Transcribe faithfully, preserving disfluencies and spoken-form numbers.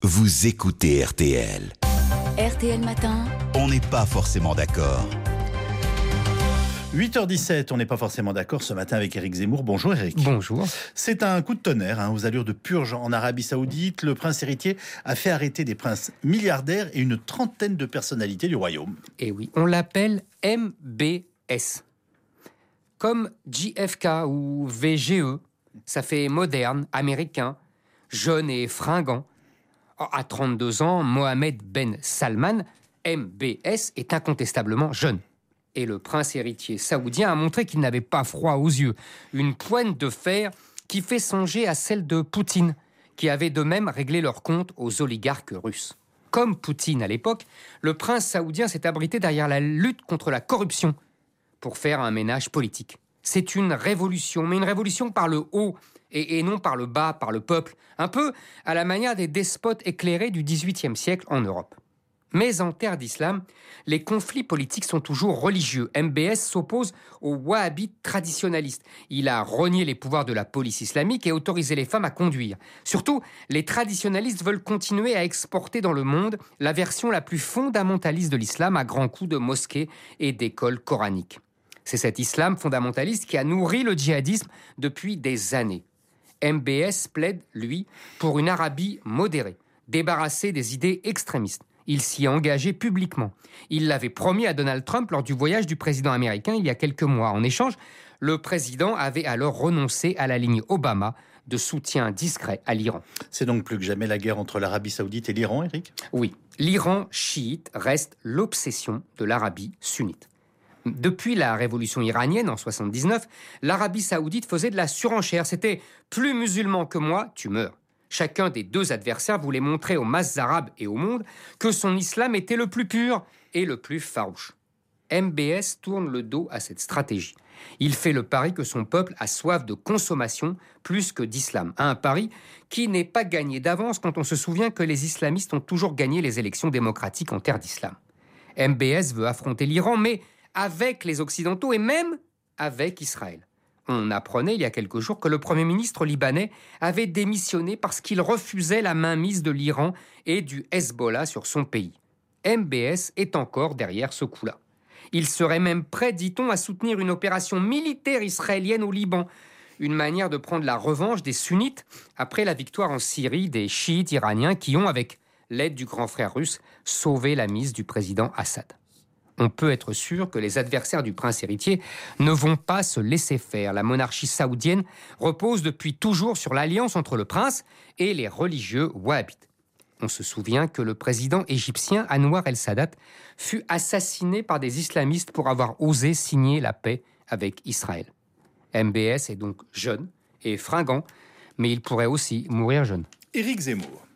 vous écoutez R T L. R T L Matin. On n'est pas forcément d'accord. huit heures dix-sept, on n'est pas forcément d'accord ce matin avec Éric Zemmour. Bonjour Éric. Bonjour. C'est un coup de tonnerre hein, aux allures de purge en Arabie Saoudite. Le prince héritier a fait arrêter des princes milliardaires et une trentaine de personnalités du royaume. Et oui, on l'appelle M B S. Comme J F K ou V G E, ça fait moderne, américain, jeune et fringant. À trente-deux ans, Mohamed Ben Salman, M B S, est incontestablement jeune. Et le prince héritier saoudien a montré qu'il n'avait pas froid aux yeux. Une poigne de fer qui fait songer à celle de Poutine, qui avait de même réglé leur compte aux oligarques russes. Comme Poutine à l'époque, le prince saoudien s'est abrité derrière la lutte contre la corruption pour faire un ménage politique. C'est une révolution, mais une révolution par le haut et, et non par le bas, par le peuple. Un peu à la manière des despotes éclairés du dix-huitième siècle en Europe. Mais en terre d'islam, les conflits politiques sont toujours religieux. M B S s'oppose aux wahhabites traditionalistes. Il a renié les pouvoirs de la police islamique et autorisé les femmes à conduire. Surtout, les traditionalistes veulent continuer à exporter dans le monde la version la plus fondamentaliste de l'islam à grands coups de mosquées et d'écoles coraniques. C'est cet islam fondamentaliste qui a nourri le djihadisme depuis des années. M B S plaide, lui, pour une Arabie modérée, débarrassée des idées extrémistes. Il s'y est engagé publiquement. Il l'avait promis à Donald Trump lors du voyage du président américain il y a quelques mois. En échange, le président avait alors renoncé à la ligne Obama de soutien discret à l'Iran. C'est donc plus que jamais la guerre entre l'Arabie Saoudite et l'Iran, Éric ? Oui, l'Iran chiite reste l'obsession de l'Arabie sunnite. Depuis la révolution iranienne en soixante-dix-neuf, l'Arabie Saoudite faisait de la surenchère. C'était « plus musulman que moi, tu meurs ». Chacun des deux adversaires voulait montrer aux masses arabes et au monde que son islam était le plus pur et le plus farouche. M B S tourne le dos à cette stratégie. Il fait le pari que son peuple a soif de consommation plus que d'islam. Un pari qui n'est pas gagné d'avance quand on se souvient que les islamistes ont toujours gagné les élections démocratiques en terre d'islam. M B S veut affronter l'Iran, mais avec les Occidentaux et même avec Israël. On apprenait il y a quelques jours que le Premier ministre libanais avait démissionné parce qu'il refusait la mainmise de l'Iran et du Hezbollah sur son pays. M B S est encore derrière ce coup-là. Il serait même prêt, dit-on, à soutenir une opération militaire israélienne au Liban, une manière de prendre la revanche des sunnites après la victoire en Syrie des chiites iraniens qui ont, avec l'aide du grand frère russe, sauvé la mise du président Assad. On peut être sûr que les adversaires du prince héritier ne vont pas se laisser faire. La monarchie saoudienne repose depuis toujours sur l'alliance entre le prince et les religieux wahhabites. On se souvient que le président égyptien Anwar el-Sadat fut assassiné par des islamistes pour avoir osé signer la paix avec Israël. M B S est donc jeune et fringant, mais il pourrait aussi mourir jeune. Éric Zemmour.